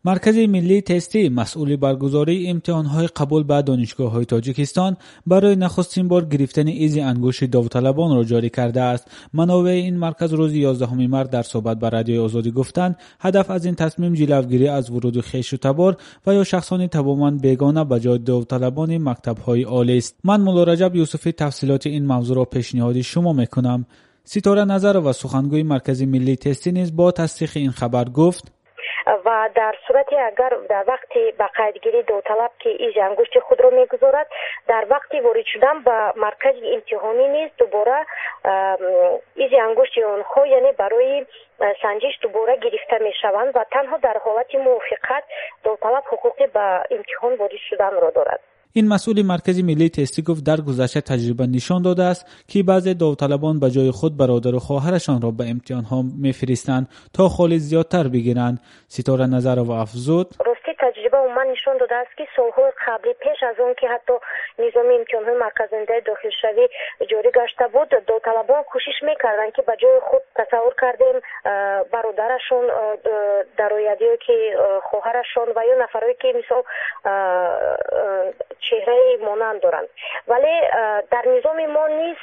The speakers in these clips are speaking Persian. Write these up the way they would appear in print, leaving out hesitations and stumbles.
مرکز ملی تستی مسئول برگزاری امتحانهای قبول به دانشگاه‌های تاجیکستان برای نخستین بار گرفتن ایز انگشت داوطلبان را جاری کرده است. منابع این مرکز روز 11 مارس در صحبت با رادیوی آزادی گفتند هدف از این تصمیم جلوگیری از ورود خویش و تبار و یا شخصان توانمند بیگانه به جای داوطلبان مکتب‌های عالی است. من مولا رجب یوسفی تفصیلات این موضوع را پیشنهاد شما می‌کنم. ستاره نظر و سخنگوی مرکز ملی تستی نیز با تصدیق این خبر گفت و در صورتی اگر در وقتی به قیدگیری داوطلب که ایز انگشت خود را میگذارد در وقتی وارد شدن به مرکز امتحانی نیز دوباره ایز انگشت آنها یعنی برای سنجش دوباره گرفته می شوند و تنها در حالت موافقت داوطلب حقوقی به امتحان وارد شدن را دارد. این مسئول مرکز ملی تستی گفت در گذشته تجربه نشان داده است که بعضی داوطلبان به جای خود برادر و خواهرشان را به امتحان ها میفرستند تا خال زیادتر بگیرند. ستاره نظر و افزود تجربه عموما نشان داده است که سالهای قبلی پیش از اون که حتی نظام امتحان‌های مرکزنده داخل شوی جاری گشته بود داوطلبان کوشش میکردند که به جای خود تصور کردیم برادرشون در آینده که خواهرشون و یا نفرایی که مثلا چهره مانند دارند ولی در نظام ما نیز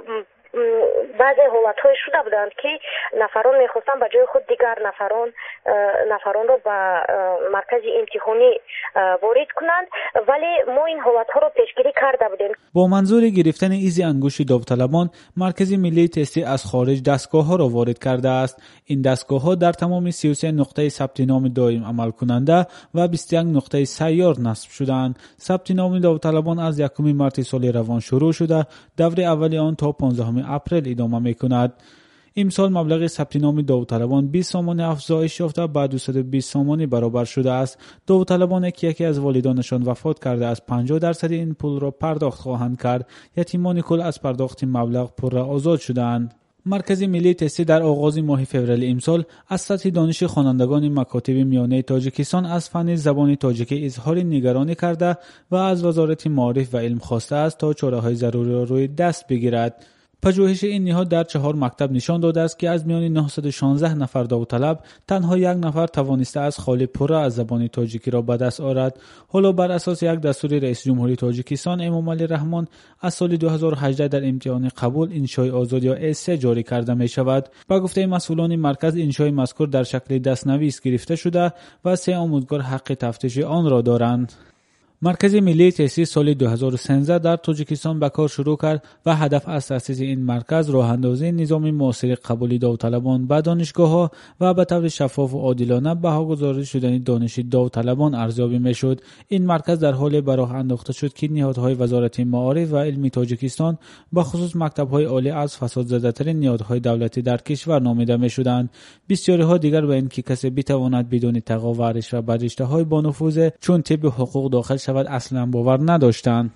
بعضی حالت‌های شده بودند که نفران می‌خواستند به جای خود دیگر نفران را به مرکز امتحانی وارد کنند ولی ما این حالت‌ها را پیشگیری کرده بودیم. با منظور گرفتن ایز انگشت داوطلبان مرکز ملی تستی از خارج دستگاه‌ها را وارد کرده است. این دستگاه‌ها در تمام 33 نقطه ثبت نام دائم عمل کننده و 21 نقطه سیار نصب شدند. ثبت نام داوطلبان از 1 مارس سال روان شروع شده دوره اولی آن تا 15 اپریل ادامه می‌کند. امسال مبلغ ثبت نام داوطلبان 20 سامان افزایش یافته به 220 سامانی برابر شده است. داوطلبان که یکی از والدانشان وفات کرده است 50% این پول را پرداخت خواهند کرد. یتیمان کل از پرداخت مبلغ پر آزاد شدند. مرکز ملی تستی در آغاز ماه فوریه امسال از سطح دانش خوانندگان مکاتب میانه تاجیکستان از فن زبان تاجیکی اظهار نگرانی کرده و از وزارت معارف و علم خواسته است تا چاره‌های ضروری را روی دست بگیرد. پژوهش این نهاد در 4 مکتب نشان داده است که از میان 916 نفر داوطلب تنها 1 نفر توانسته است خال پره از زبان تاجیکی را به دست آورد. حالا بر اساس یک دستور رئیس جمهوری تاجیکستان امام علی رحمان از سال 2018 در امتحان قبول انشای آزاد یا اس جاری کرده می شود. با گفته مسئولان مرکز انشای مذکور در شکل دستنویس گرفته شده و 3 آموزگار حق تفتیش آن را دارند. مرکز ملی تستی سال 2013 در تاجیکستان به کار شروع کرد و هدف از تأسیس این مرکز راه اندازی نظام معاصر قبولی داوطلبان به دانشگاه‌ها و به طور شفاف و عادلانه بهاگذاری شدن دانش داوطلبان ارزیابی می‌شد. این مرکز در حال به راه انداخته شد که نهادهای وزارت معارف و علم تاجیکستان به خصوص مکتب‌های عالی از فساد زده‌ترین نهادهای دولتی در کشور نامیده می‌شدند. بسیاری‌ها دیگر به اینکه کسی بتواند بدون تقاضا و رشوه به رشته‌های با نفوذ چون طب حقوق داخل اصلا باور نداشتند.